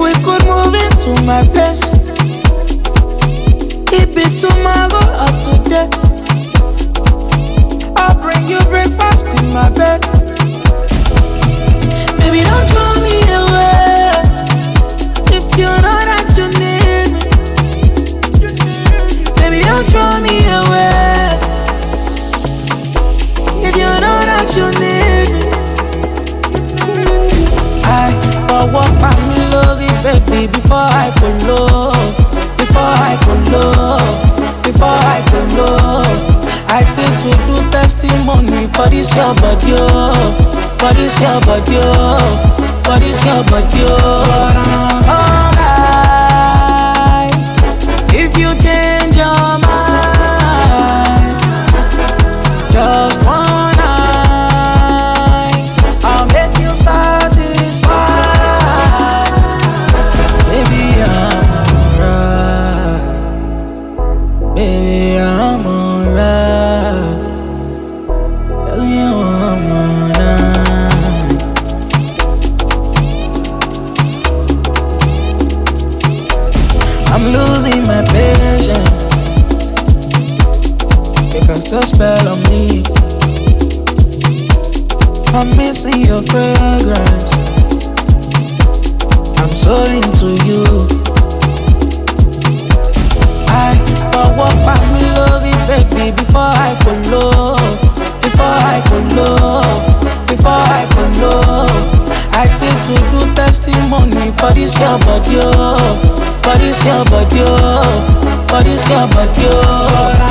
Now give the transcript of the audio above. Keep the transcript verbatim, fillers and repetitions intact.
we could move into my place. It be tomorrow or today. I'll bring you breakfast in my bed. Baby, don't throw me away. If you know that you need me, baby, don't throw me away. If you know that you need me, I for walk my melody, baby, before I go low, before I go low, before I go low. I feel to do testimony for this your body, oh. For this your body, oh. For this your body, oh. Alright, if you change your mind, just one night, I'll make you satisfied. Baby, I'm alright. Baby, I'm alright. Tell you I'm alright. I'm losing my patience. You can still spell on me. I'm missing your fragrance. I'm so into you. I for walk by melody, baby, before I go low, before I go low, before I go low. I feel to do testimony for this your body, oh. For this your body, oh. For this your body, oh.